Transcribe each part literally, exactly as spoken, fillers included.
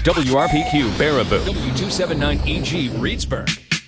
W R P Q Baraboo, W two seventy-nine E G Reedsburg.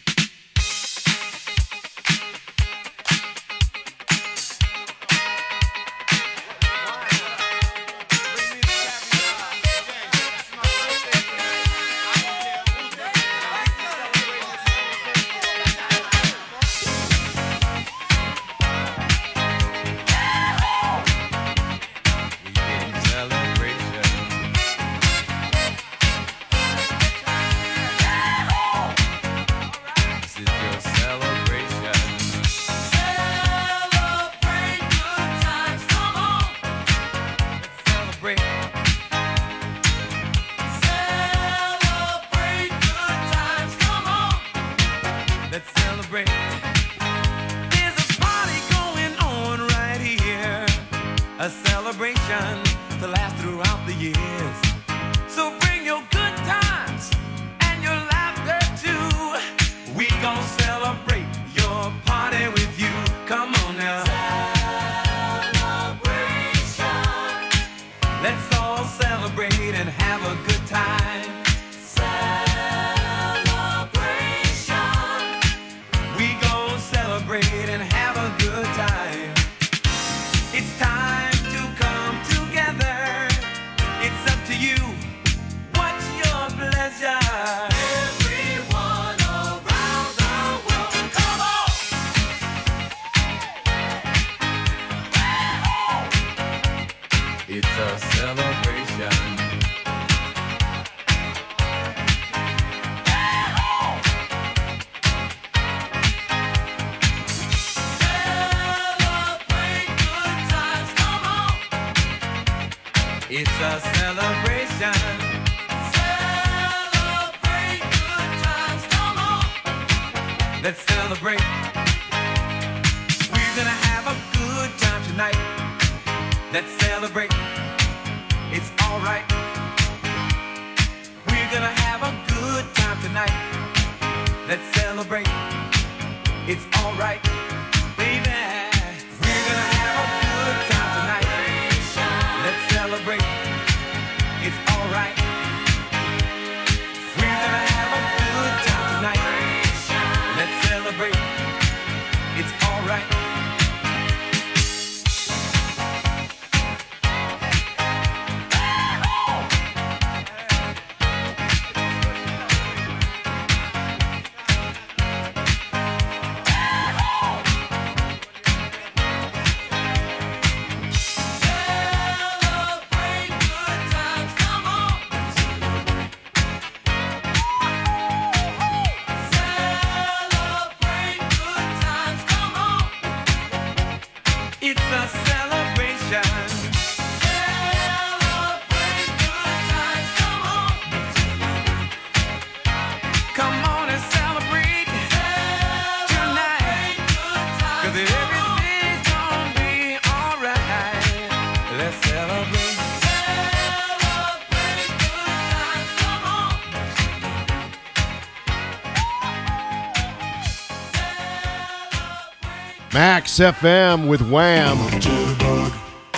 Max F M with Wham. Jitterbug.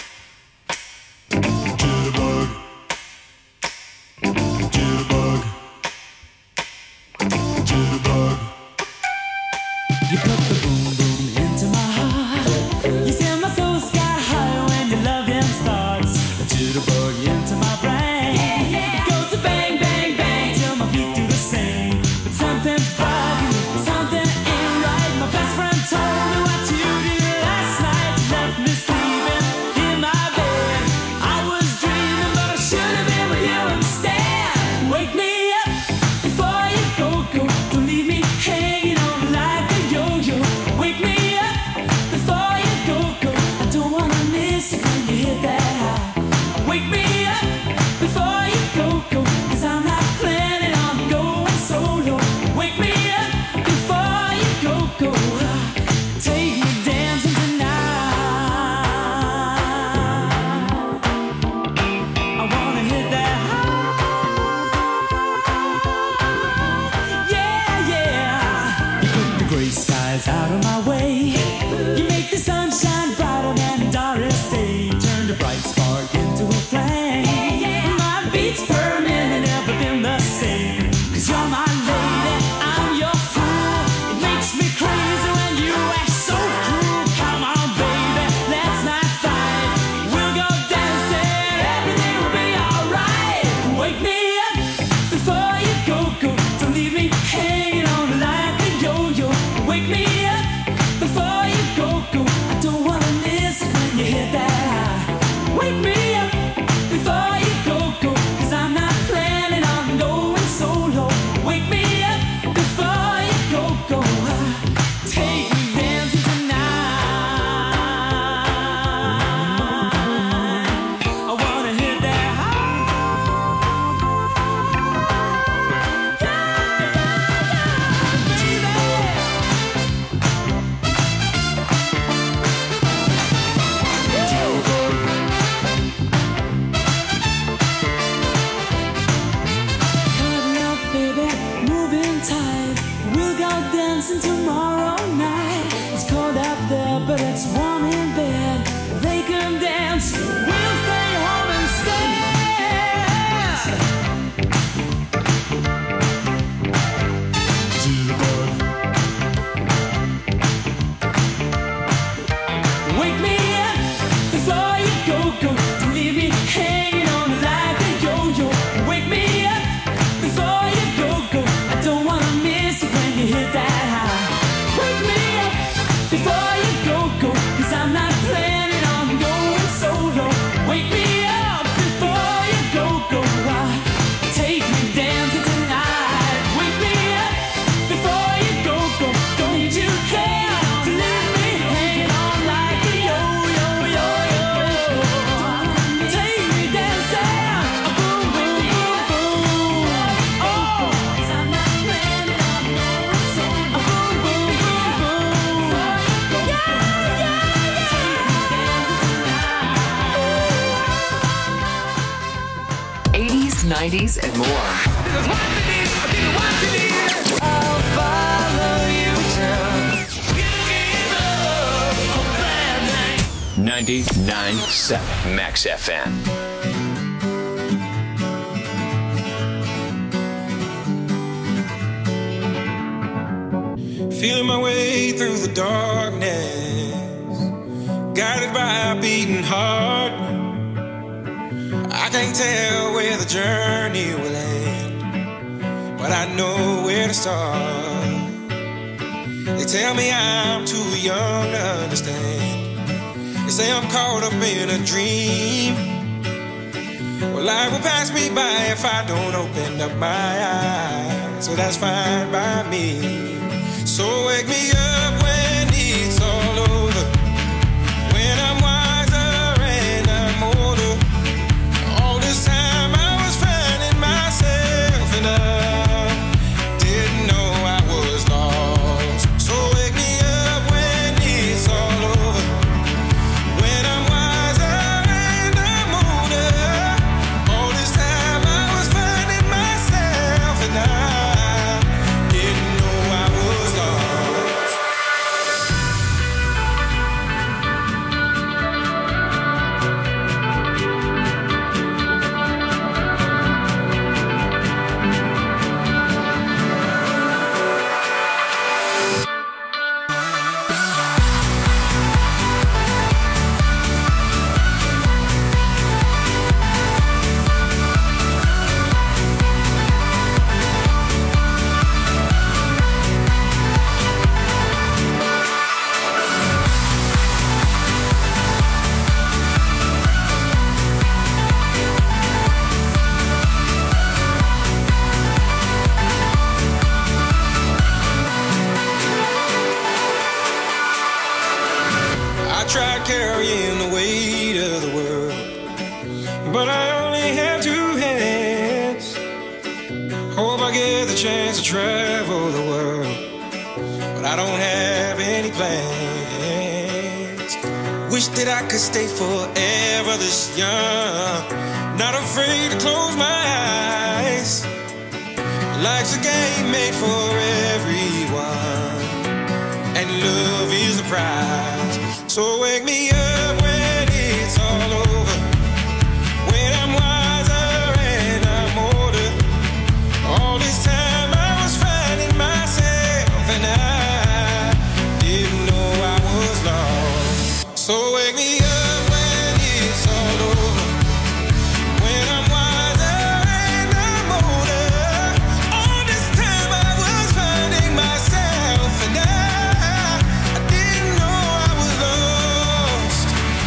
Jitterbug. Jitterbug. Jitterbug. You put the boom boom into my heart. You send my soul sky high when your loving starts. A jitterbug into my brain. Yeah, yeah. It goes to bang, bang, bang till my feet do the same. But something's bugging, something ain't right. My best friend told me what you did last night. You left me sleeping. dancing tomorrow night. It's cold out there, but it's warm in bed. They can dance, we'll stay home instead. Jitterbug, Wake me up before you go, go. Don't leave me hanging on like a yo-yo. Wake me up before you go, go. I don't wanna miss it when you hit that high. Wake me up before you go, go. Cause I'm not planning on going solo. Wake me up before you go, go. Why? Take me dancing tonight. Wake me up before you go, go. Don't you care to leave me hanging on like a yo-yo, yo-yo. Take me dancing, boom, boom, boom, boom. Oh, 'cause I'm not planning on going solo. Boom, boom, boom, boom. Yeah, yeah, yeah. Take me dancing tonight. eighties, nineties, and more. I'll follow you down. ninety-nine point seven Max F M. Feeling my way through the darkness, guided by a beating heart. I can't tell where the journey will end, but I know where to start. They tell me I'm too young to understand. They say I'm caught up in a dream. Well, life will pass me by if I don't open up my eyes. So that's fine by me. So wake me up when it's all over, when I'm wiser and I'm older. All this time I was finding myself and I didn't know I was lost. So wake me up when it's all over, when I'm wiser and I'm older. All this time I was finding myself and I didn't know I was lost. I tried carrying the weight of the world, but I only have two hands. Hope I get the chance to travel the world, but I don't have any plans. Wish that I could stay forever this young, not afraid to close my eyes. Life's a game made for everyone, and love is the prize. So wake me up when it's all over, when I'm wiser and I'm older. All this time I was finding myself and I didn't know I was lost. So wake me up when it's all over, when I'm wiser and I'm older. All this time I was finding myself and I, I didn't know I was lost.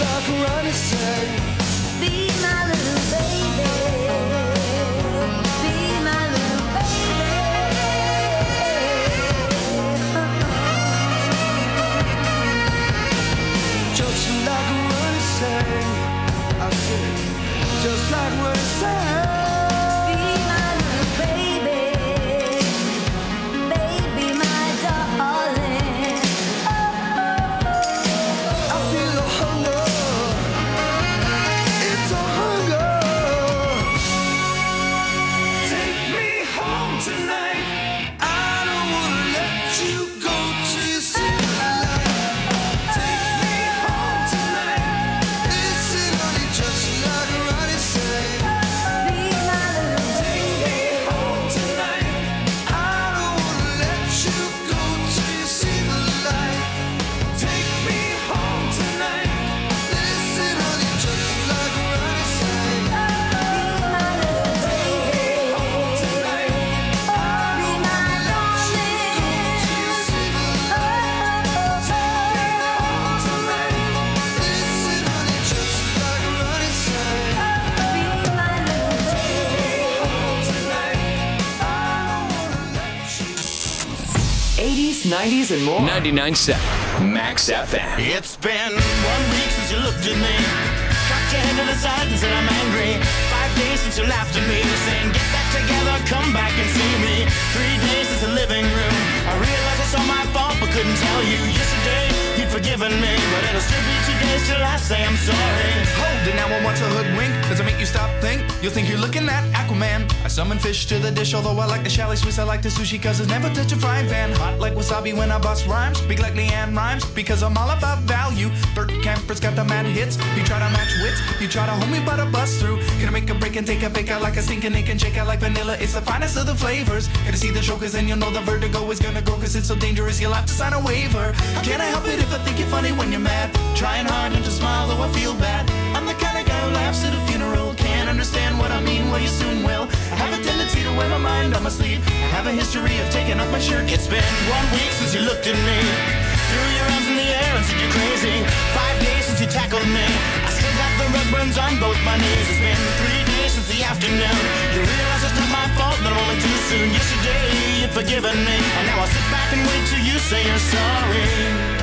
like Ronnie said. Be my little baby. Be my little baby. Just like Ronnie said. I said, just like Ronnie said. Be my little baby. Baby, my darling. I feel a hunger. It's a hunger. Take me home tonight. I don't wanna let you go till you see the light. Take me home tonight. Listen, honey, just like Ronnie said. Be my little Take me home tonight. I don't wanna let you go till you see the light. Take me home tonight. Listen, honey, just like Ronnie said. Be my little baby. Home tonight. I don't wanna let you go till you see the light. Take me home tonight. Listen, honey, just like Ronnie said. Be my little baby. Home tonight. I don't wanna let you. eighties, nineties, and more. ninety-nine point seven Max F M. It's been one week since you looked at me. Cocked your head to the side and said I'm angry. Five days since you laughed at me, saying get back together, come back and see me. Three days since the living room. I realized it's all my fault, but couldn't tell you. Yesterday you'd forgiven me, but it'll still be two days till I say I'm sorry. Hold it now, I want to hoodwink. Does it make you stop, think? You'll think you're looking at Aquaman. I summon fish to the dish, although I like the chalet Swiss. I like the sushi, cause it's never touch a frying pan. Hot like wasabi when I bust rhymes. Speak like Leanne Rhymes, because I'm all about value. Bert Camper's got the mad hits. You try to match wits, you try to hold me, but I bust through. Gonna make a break and take a bake out like a stinking ink and shake out like vanilla. It's the finest of the flavors. Gonna see the show, cause then you'll know the vertigo is gonna go, cause it's so dangerous, you'll have to sign a waiver. How can I help it if I think you're funny when you're mad? Trying hard not to smile, though I feel bad. I'm the kind of guy who laughs at a funeral. Can't understand what I mean, well you soon will. I have a tendency to wear my mind on my sleeve. I have a history of taking off my shirt. It's been one week since you looked at me. Threw your arms in the air and said you're crazy. Five days since you tackled me. I still got the red burns on both my knees. It's been three days since the afternoon. You realize it's not my fault, but I'm only too soon. Yesterday you'd forgiven me, and now I'll sit back and wait till you say you're sorry.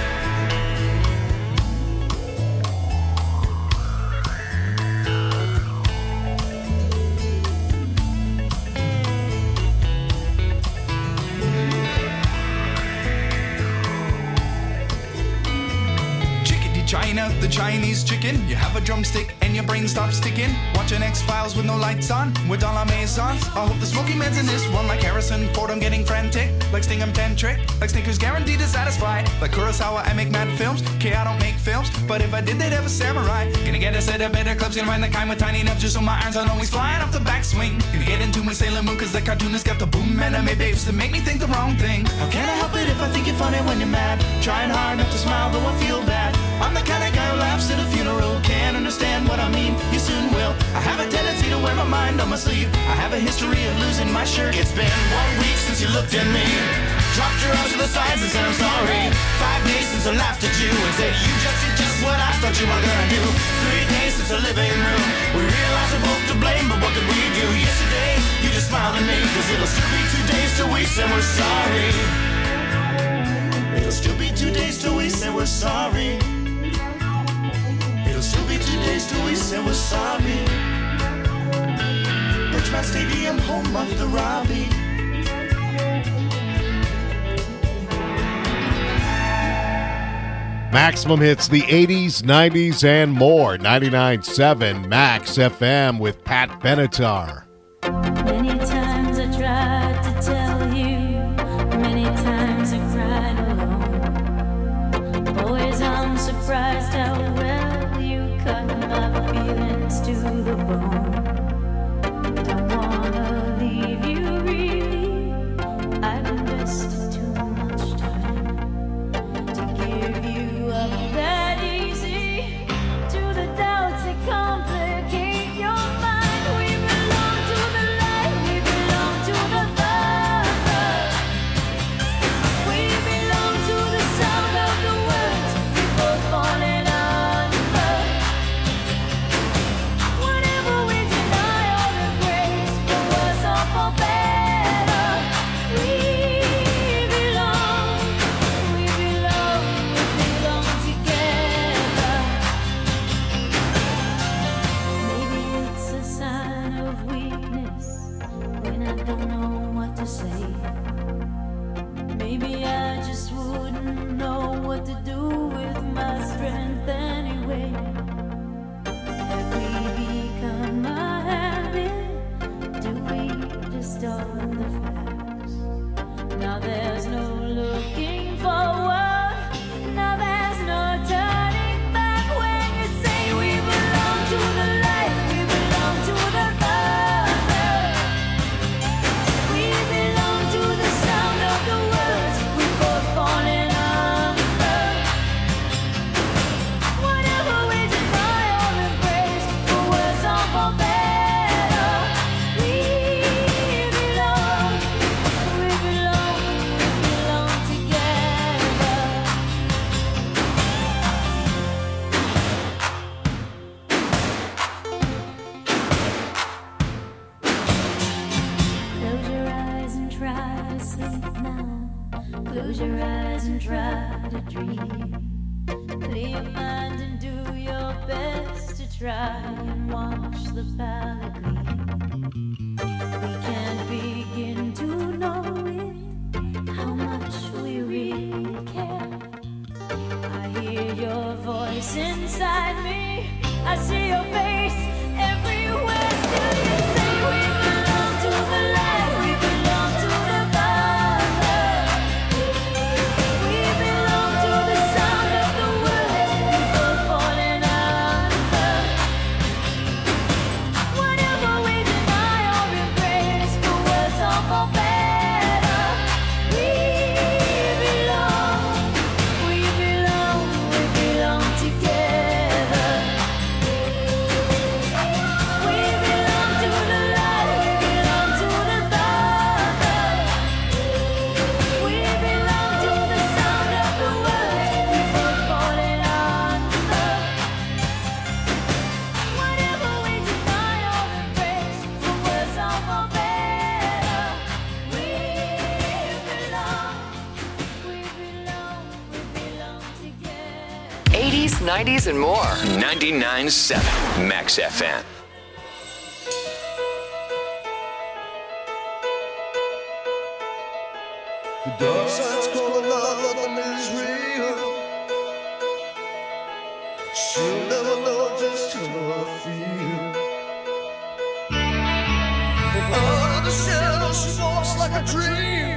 China, the Chinese chicken. You have a drumstick and your brain stops sticking. Watching X-Files with no lights on, with all our maisons. I hope the smoky man's in this one like Harrison Ford. I'm getting frantic, like Stingham Tantric. Like Snickers guaranteed to satisfy. Like Kurosawa, I make mad films. Okay, I don't make films, but if I did, they'd have a samurai. Gonna get a set of better clubs, gonna find the kind with tiny enough just so my irons aren't always flying off the backswing. Gonna get into my Sailor Moon, cause the cartoonist got the boom anime babes to make me think the wrong thing. How can I help it if I think you're funny when you're mad? Trying hard not to smile, though I feel bad. I'm the kind of guy who laughs at a funeral. Can't understand what I mean, you soon will. I have a tendency to wear my mind on my sleeve. I have a history of losing my shirt. It's been one week since you looked at me. Dropped your arms to the sides and said I'm sorry. Five days since I laughed at you and said you just did just what I thought you were gonna do. Three days since the living room. We realized we're both to blame, but what could we do? Yesterday, you just smiled at me, cause it'll still be two days till we say we're sorry. It'll still be two days till we say we're sorry. It'll still be two days till we say we're sorry. Birchmount Stadium, home of the Robbie. Maximum hits the eighties, nineties, and more. ninety-nine point seven Max F M with Pat Benatar. Many times I tried to tell you, many times I cried alone. Always I'm surprised how well you cut my feelings to the bone. Don't wanna leave you really, I've invested too much time to give you up that easy to the doubts that complicate your mind. We belong try and wash the palate clean. We can't begin to know it, how much we really care. I hear your voice inside me, I see your face everywhere. Still you say we belong to the light, we belong to the Father. We belong to the sound of the words before falling under. Whatever we deny or embrace, for worse or for better, we belong, we belong, we belong together. We belong to the light, we belong to the Father. We belong to the sound of the words before falling under. Whatever we deny or embrace, for worse or for better, we belong, we belong, we belong together. eighties, nineties, and more. ninety-nine point seven Max F M. The dark side's calling out, nothing is real. She'll never know just how I feel. From out of the shadows, she walks like a dream.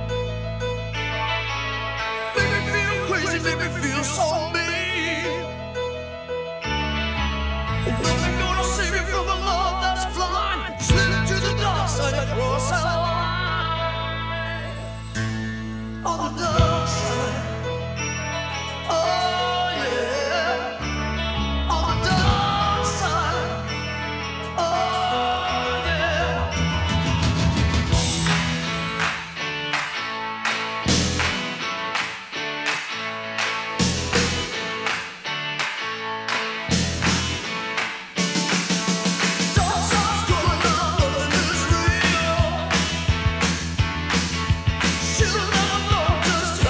Make me feel crazy, make me feel so mean. Nothing gonna save me from a love that's blind. Slip to the dark side and cross that line. On the dark side, oh yeah. On the dark side, oh yeah. Dark side's going on, nothing is real. She'll never know just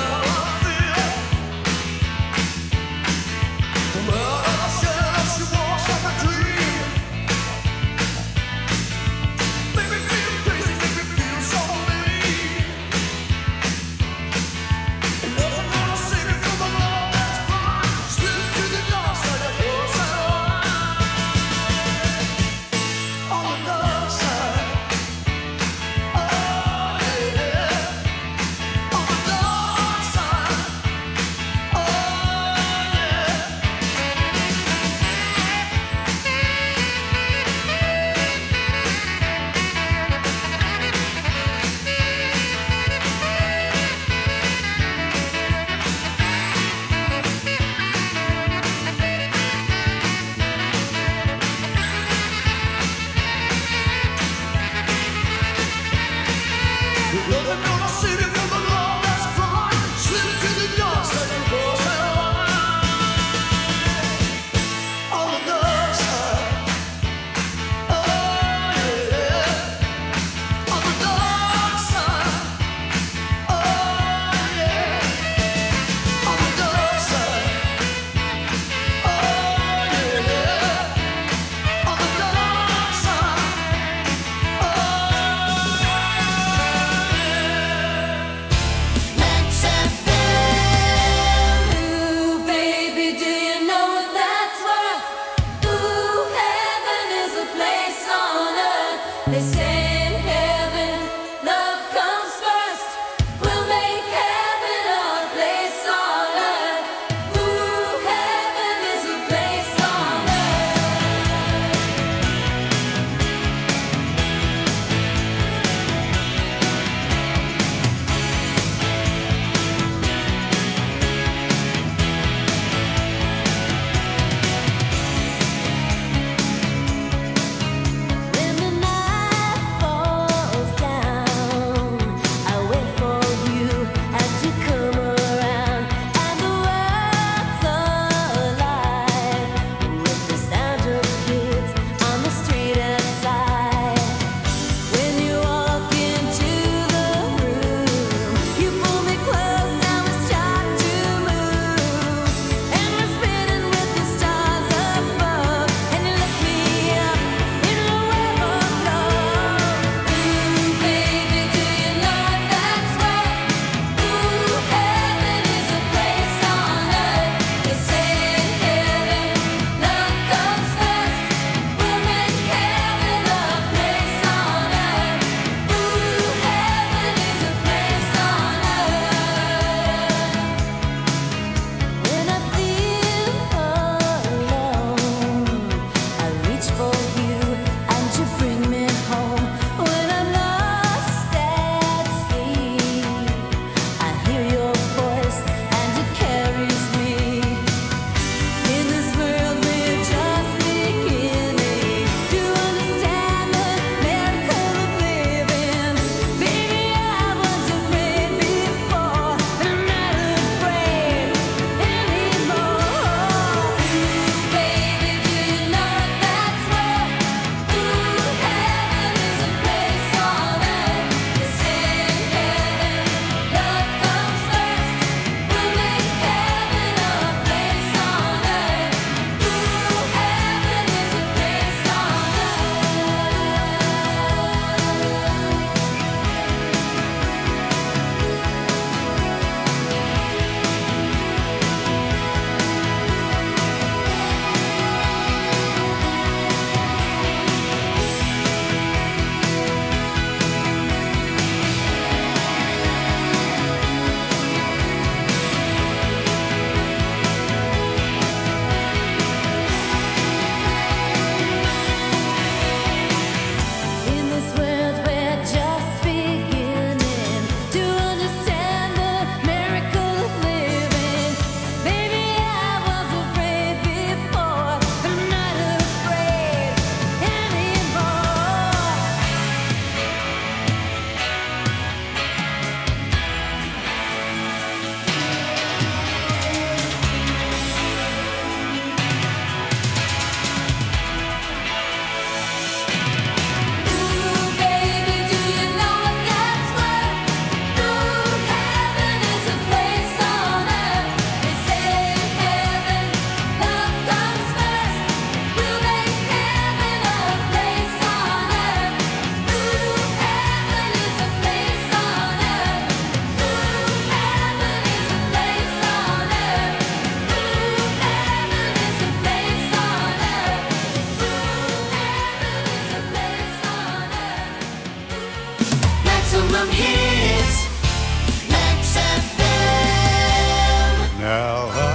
It's Max F M. Now I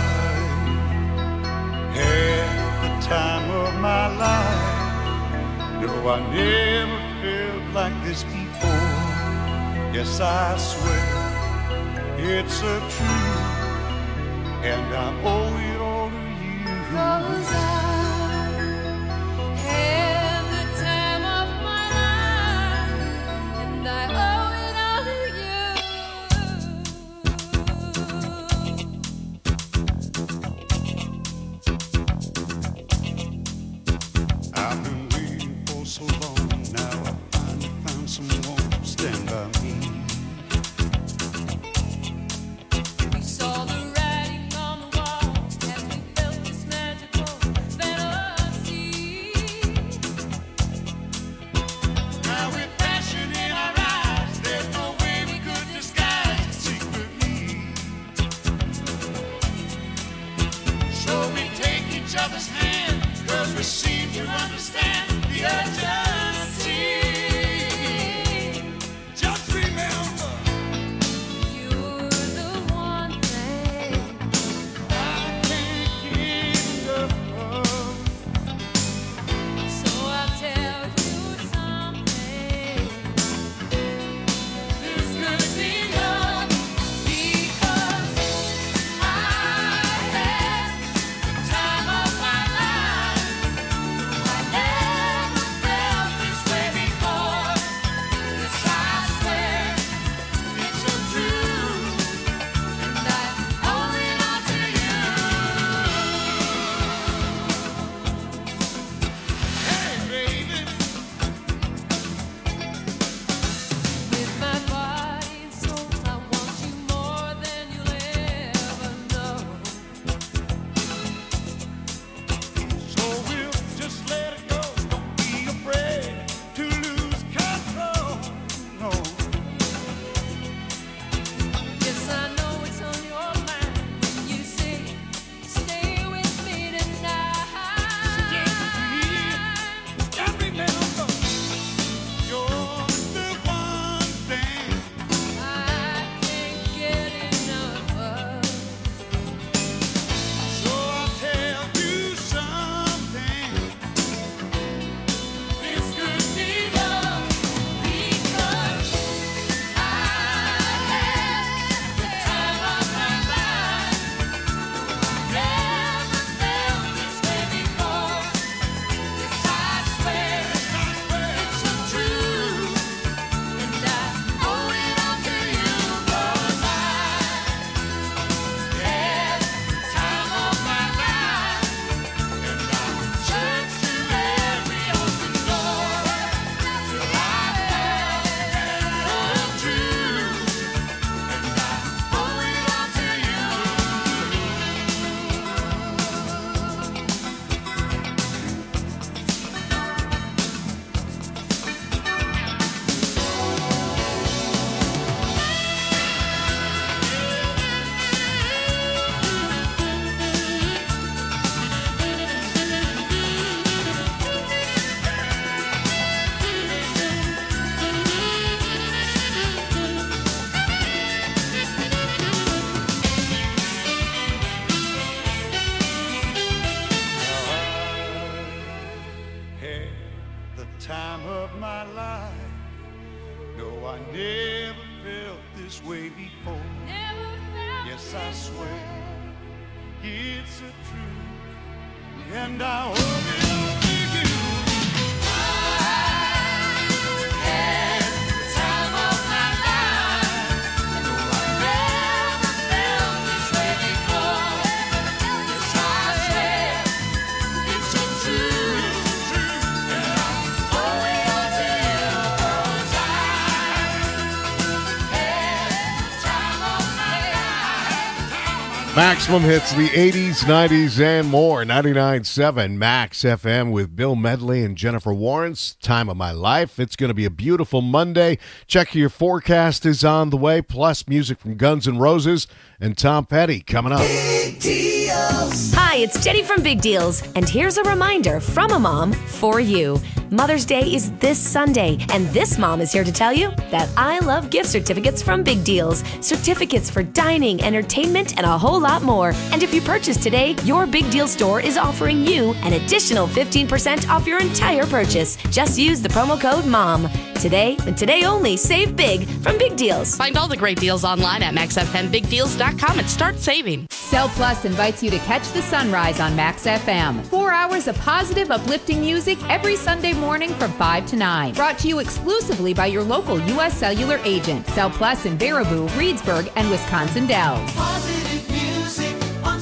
had the time of my life. No, I never felt like this before. Yes, I swear it's a truth, and I owe it all to you. 'Cause I had the time of my life, and I owe it all to I've been waiting for so long. Now I finally found someone to stand by me. We saw the writing on the wall as we felt this magical fantasy. Now with passion in our eyes, there's no way we could disguise it secretly. So we take each other's hand, 'cause we seem to understand the urgency. Just remember, You're the one thing I can't get enough of. So I'll tell you something. This could be love because I had the time of my life. I never felt this way before. This I swear it's so true, and I owe it all to you. Hey, baby, With my body and soul, I want you more than you'll ever know. so we'll just let it go. Don't be afraid to lose control. No. Yes, I know it's on your mind when you say, stay with me tonight. And remember, you're the one thing I can't get enough of. So I'll tell you something. This could be love because I had the time of my life. Never felt this way before. This I swear, it's so true, and I owe it all to you. 'Cause I had the time of my life, and I search to every open door till I found the truth, and I owe it all to you. had the time of my life. No, I never felt this way before. Never felt Yes, I this swear way. it's a truth, and I owe it all to you. Had the time of my life. No, I never felt this way before. Yes, I swear it's so true, and I owe it all to you. 'Cause I had the time of my life. Maximum hits the eighties, nineties, and more. ninety-nine point seven Max F M with Bill Medley and Jennifer Warrens. Time of my life. It's going to be a beautiful Monday. Check your forecast is on the way. Plus music from Guns N' Roses and Tom Petty coming up. Hi, it's Jenny from Big Deals, and here's a reminder from a mom for you. Mother's Day is this Sunday, and this mom is here to tell you that I love gift certificates from Big Deals. Certificates for dining, entertainment, and a whole lot more. And if you purchase today, your Big Deal store is offering you an additional fifteen percent off your entire purchase. Just use the promo code MOM. Today, and today only, save big from Big Deals. Find all the great deals online at max f m big deals dot com and start saving. Cell Plus invites you to catch the sunrise on Max F M. Four hours of positive, uplifting music every Sunday morning from five to nine. Brought to you exclusively by your local U S Cellular agent. Cell Plus in Baraboo, Reedsburg, and Wisconsin Dells. Positive music on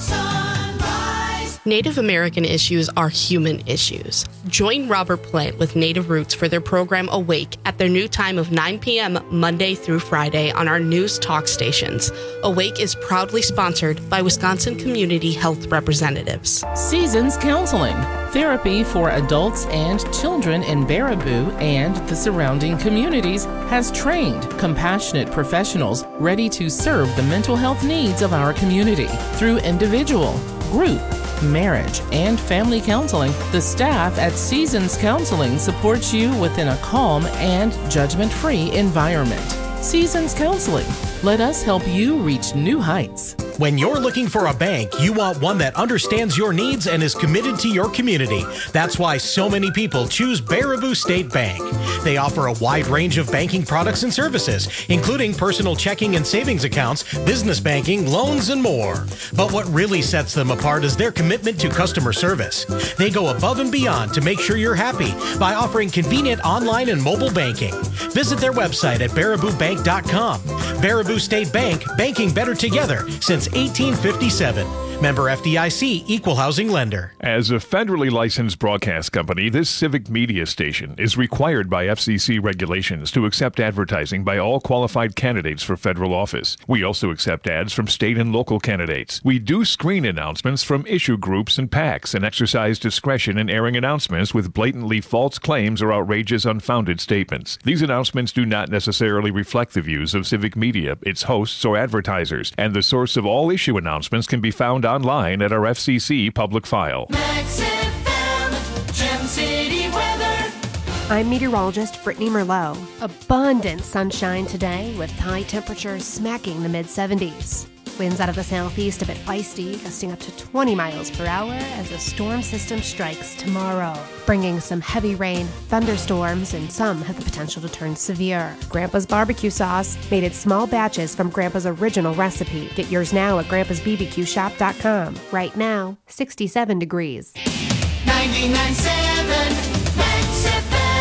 Sunrise. Native American issues are human issues. Join Robert Plant with Native Roots for their program Awake at their new time of nine p.m. Monday through Friday on our news talk stations. Awake is proudly sponsored by Wisconsin Community Health Representatives. Seasons Counseling, therapy for adults and children in Baraboo and the surrounding communities, has trained compassionate professionals ready to serve the mental health needs of our community. Through individual, group, marriage, and family counseling, the staff at Seasons Counseling supports you within a calm and judgment-free environment. Seasons Counseling. Let us help you reach new heights. When you're looking for a bank, you want one that understands your needs and is committed to your community. That's why so many people choose Baraboo State Bank. They offer a wide range of banking products and services, including personal checking and savings accounts, business banking, loans, and more. But what really sets them apart is their commitment to customer service. They go above and beyond to make sure you're happy by offering convenient online and mobile banking. Visit their website at baraboo bank dot com. Baraboo State Bank, banking better together since eighteen fifty-seven. Member F D I C, Equal Housing Lender. As a federally licensed broadcast company, this civic media station is required by F C C regulations to accept advertising by all qualified candidates for federal office. We also accept ads from state and local candidates. We do screen announcements from issue groups and PACs and exercise discretion in airing announcements with blatantly false claims or outrageous unfounded statements. These announcements do not necessarily reflect the views of civic media, its hosts, or advertisers, and the source of all issue announcements can be found online at our F C C public file. Max F M, Gem City weather. I'm meteorologist Brittany Merlot. Abundant sunshine today with high temperatures smacking the mid seventies. Winds out of the southeast a bit feisty, gusting up to twenty miles per hour as a storm system strikes tomorrow, bringing some heavy rain, thunderstorms, and some have the potential to turn severe. Grandpa's barbecue sauce, made in small batches from Grandpa's original recipe. Get yours now at grandpas b b q shop dot com. Right now, sixty-seven degrees. ninety-nine point seven Max F M.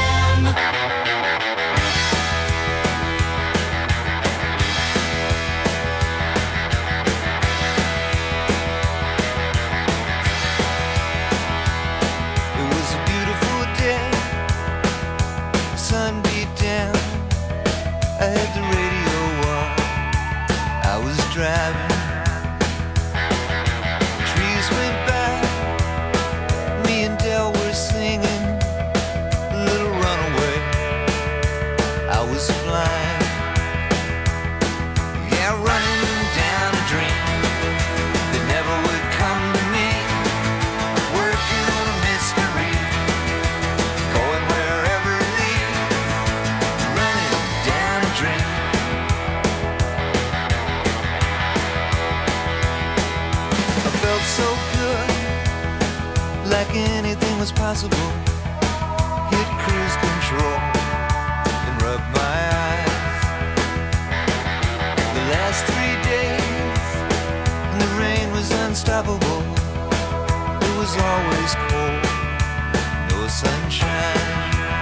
Sun beat down, I had the radio on, I was driving, trees went by, me and Del were singing, Little Runaway, I was flying, yeah, running down a dream that never would come to me, working on a mystery, going wherever it leads, running down a dream. I felt so good, like anything was possible. Hit cruise control and rub my eyes. The last three days, and the rain was unstoppable. It was always cold, no sunshine.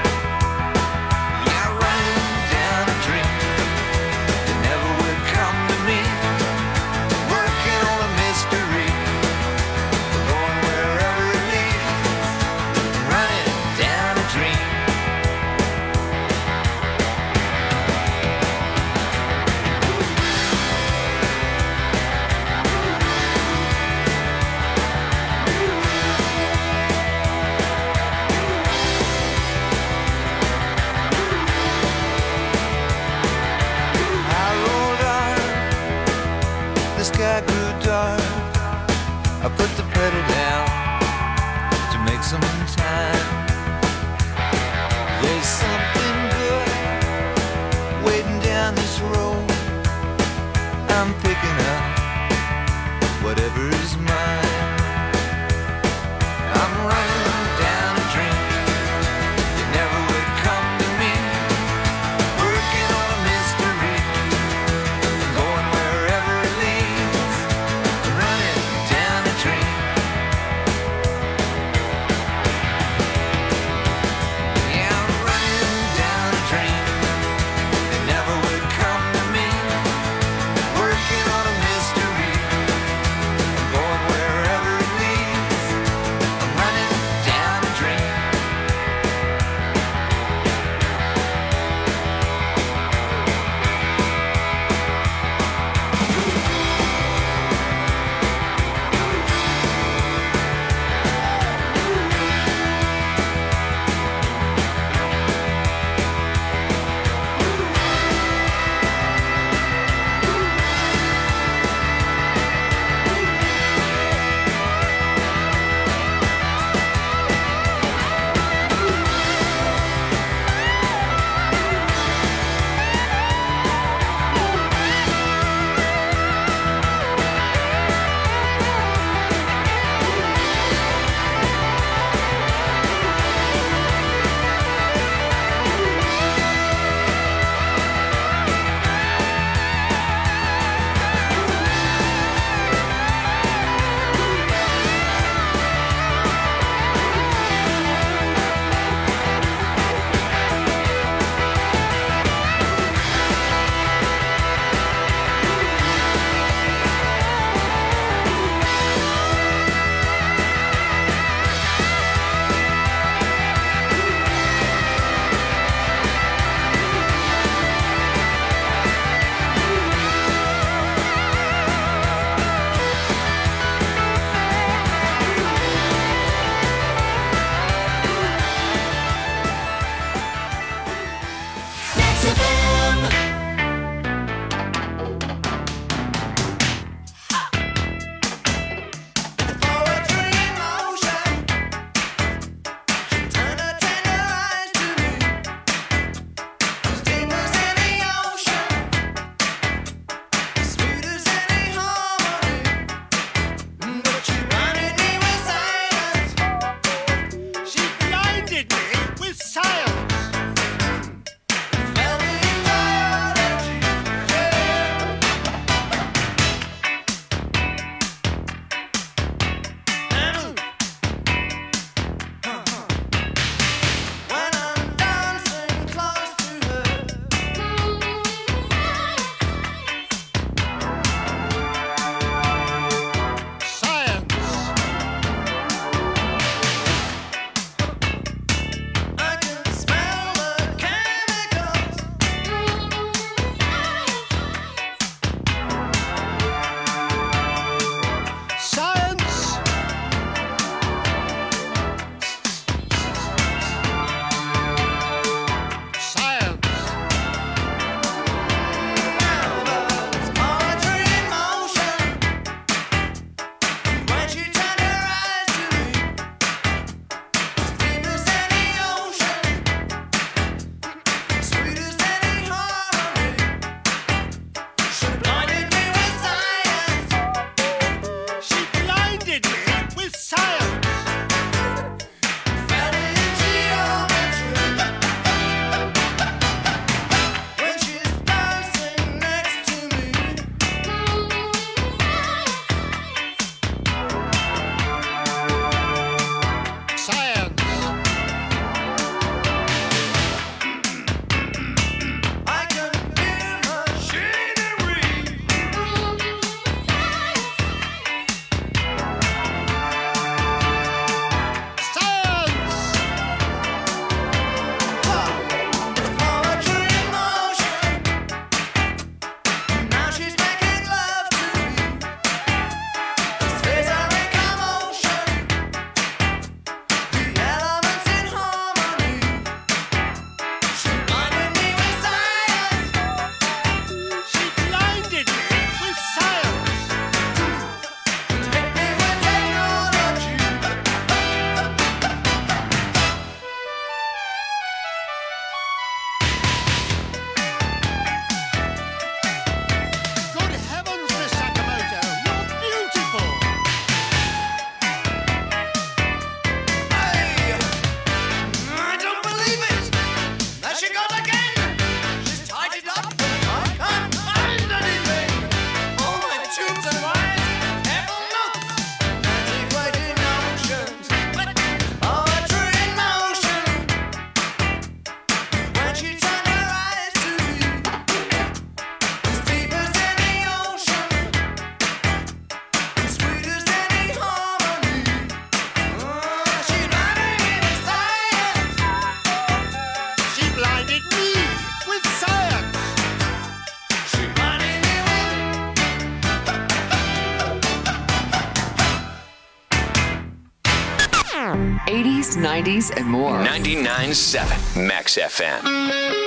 Yeah, running down a dream that never would come to me. Working on a mystery, going wherever it leads. Running down a dream. I rolled on, the sky grew dark. I put the pedal down to make some time. eighties, nineties, and more. ninety-nine point seven Max F M.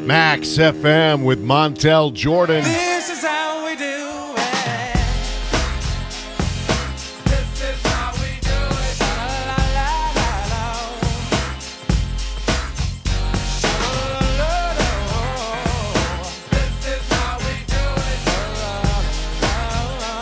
Max F M with Montel Jordan. This is how we do it. This is how we do it. La la la la la. La la la la. This is how we do it. La la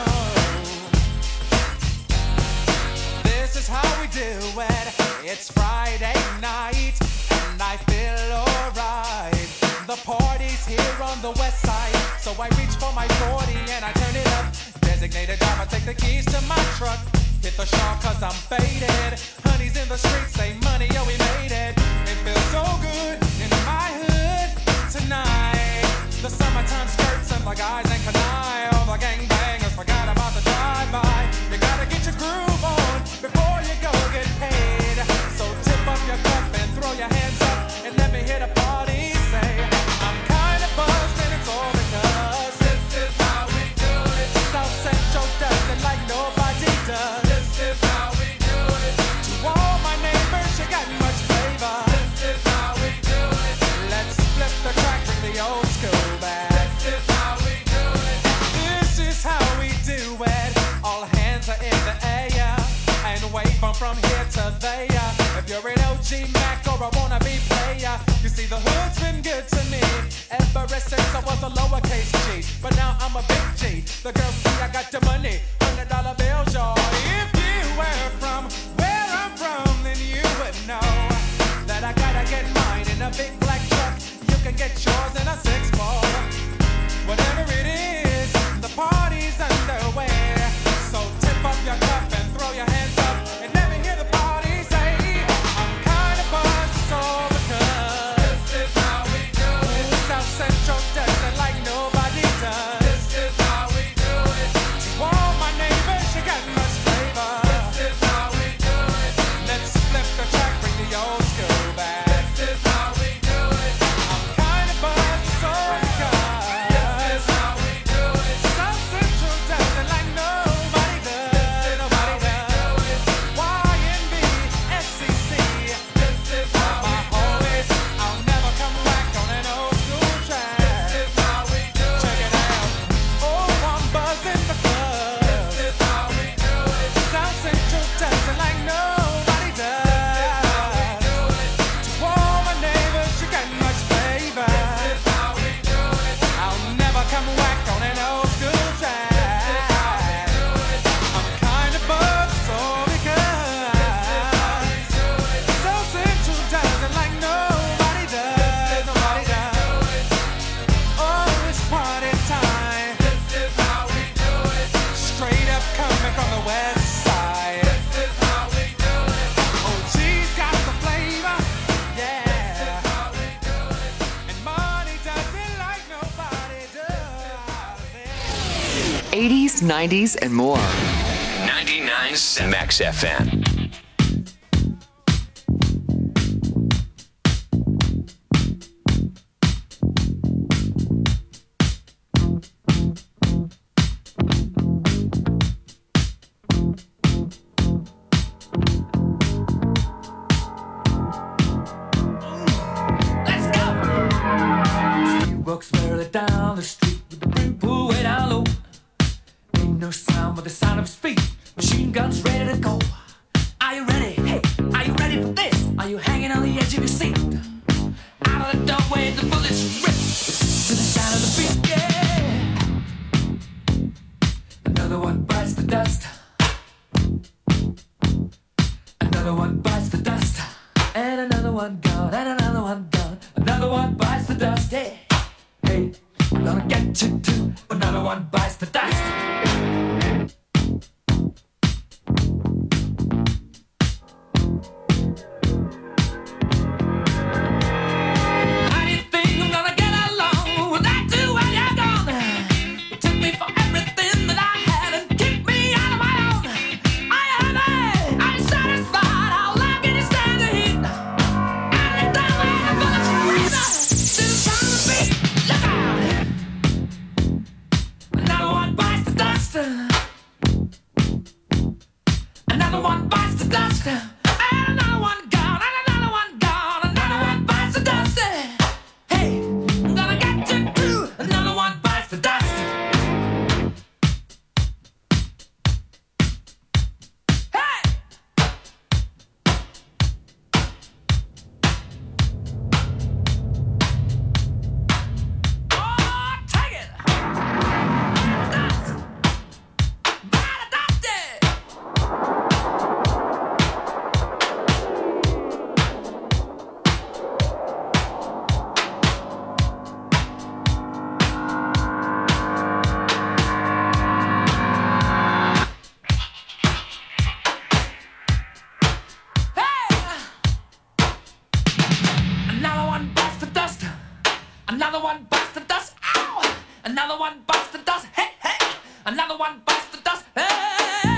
la la. This is how we do it. It's Friday night and I feel alright. The party's here on the west side, so I reach for my forty and I turn it up. Designated driver, take the keys to my truck. Hit the shop cause I'm faded. Honey's in the streets, say money, yo, we made it. It feels so good in my hood tonight. The summertime skirts and the guys ain't canine. All the gangbangers forgot about the drive-by. You gotta get your groove on before you go get paid. So tip up your cup and throw your hands up and let me hear the party say, I'm kinda buzzed and it's all because this is how we do it. South Central does it like nobody does. This is how we do it. To all my neighbors, you got much flavor. This is how we do it. Let's flip the track, bring the old school back. This is how we do it. This is how we do it. All hands are in the air and wave on from here to there. If you're an O G Mac or a wannabe player, you see the hood's been good to me ever since I was a lowercase G. But now I'm a big G. The girls see I got the money, hundred dollar bills, y'all. If you were from where I'm from, then you would know that I gotta get mine in a big black truck. You can get yours in a six four. Whatever it is, the party's underway. So tip up your cup and throw your hands up and let me hear the party say, I'm kinda buzzed, so because this is how we do it. South Central does it like nobody does. This is how we do it. To all my neighbors, you got much flavor. This is how we do it. Let's flip the track, bring the old school back. This is how we do it. I'm kinda buzzed, so because this is how we do it. South Central does it like nobody does. Nobody does. Y N B, S C C. This is how my homies. I'll never come back on an old school track. This is how we do it. Check it out. Oh, I'm buzzing the club. This is how we do it. South Central does it like nobody does. To all my neighbors, you got much flavor. This is how we do it. I'll never come back on an old school track. I'm kinda buzzed, so because South Central does it like nobody does. Nobody does. Oh, it's party time. This is how we do it. Straight up coming from the west side. This is how we do it. Oh, G's got the flavor. Yeah. This is how we do it. And money does it like nobody does. eighties, nineties, and more. ninety-nine point seven Max F M. He walks merrily down the street with the brim pulled way down low. Ain't no sound but the sound of his feet. Machine guns ready to go. Are you ready? Hey, are you ready for this? Are you hanging on the edge of your seat? Out of the doorway, the bullets rip to the sound of the beat. Yeah. Another one bites the dust. Another one bites the dust. And another one gone. And another one gone. Another one bites the dust. Hey, hey, we're gonna get you too. Another one bites the dust. How do you think I'm gonna get along without you when you're gone? You took me for everything that I had and kicked me out of my own. I am I'm satisfied. How long can you stand the heat? Out of the doorway, the bullets rain up to the sound of the beat. Look out! Another one bites the dust. Another one bites the dust. And another one gone. And another one gone. Another one bites the dust. Hey, one bites the dust. Hey, hey. Another one bites the dust. Hey.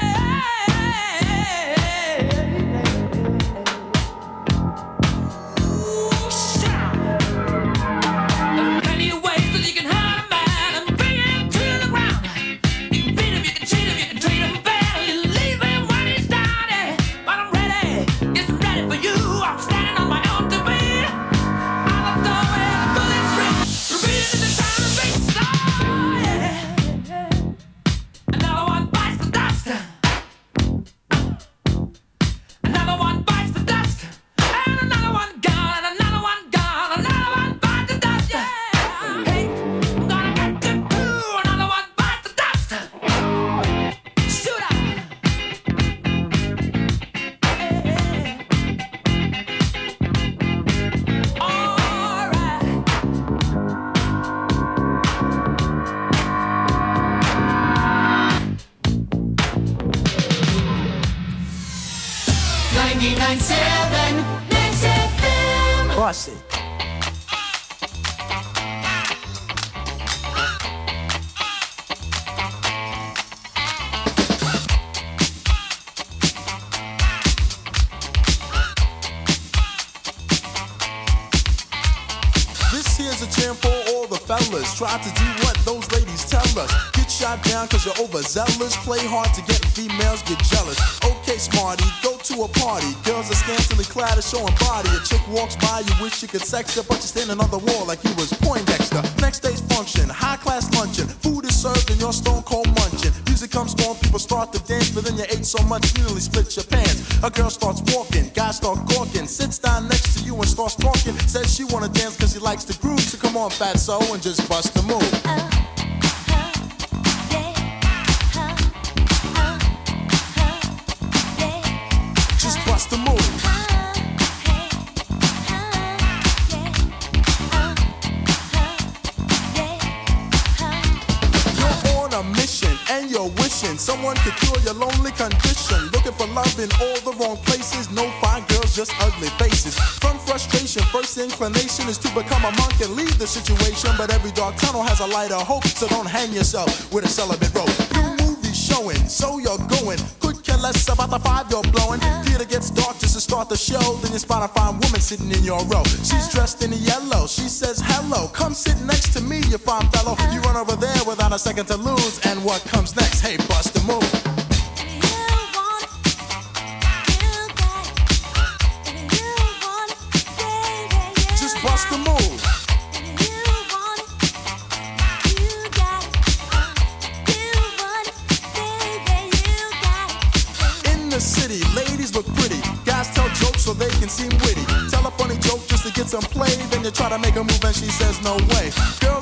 ninety-nine seven Max F M. Bust it. This here's a jam for all the fellas. Try to do what those ladies tell us. Get shot down cause you're overzealous. Play hard to get females get jealous. Okay, smarty, go to a party. Girls are scantily clad, are showing body. A chick walks by, you wish you could sex her, but you're standing on the wall like you was Poindexter. Next day's function, high class luncheon. Food is served and you're stone cold munching. Music comes on, people start to dance, but then you ate so much you nearly split your pants. A girl starts walking, guys start gawking, sits down next to you and starts talking. Says she wanna dance cause she likes the groove, so come on fatso and just bust the move. Just bust the move. You're on a mission and you're wishing someone could cure your lonely condition. Looking for love in all the wrong places. No fine girls, just ugly faces. From frustration, first inclination is to become a monk and leave the situation. But every dark tunnel has a light of hope, so don't hang yourself with a celibate rope. New movies showing, so you're going. Could care less about the five you're blowing. Theater gets dark just to start the show. Then you spot a fine woman sitting in your row. She's dressed in yellow. She says hello. Come sit next to me, you fine fellow. You run over there without a second to lose. And what comes next? Hey, bust the move. Just bust the move. In the city, ladies look pretty. Guys tell jokes so they can seem witty. Tell a funny joke just to get some play. Then you try to make her move and she says no way. Girls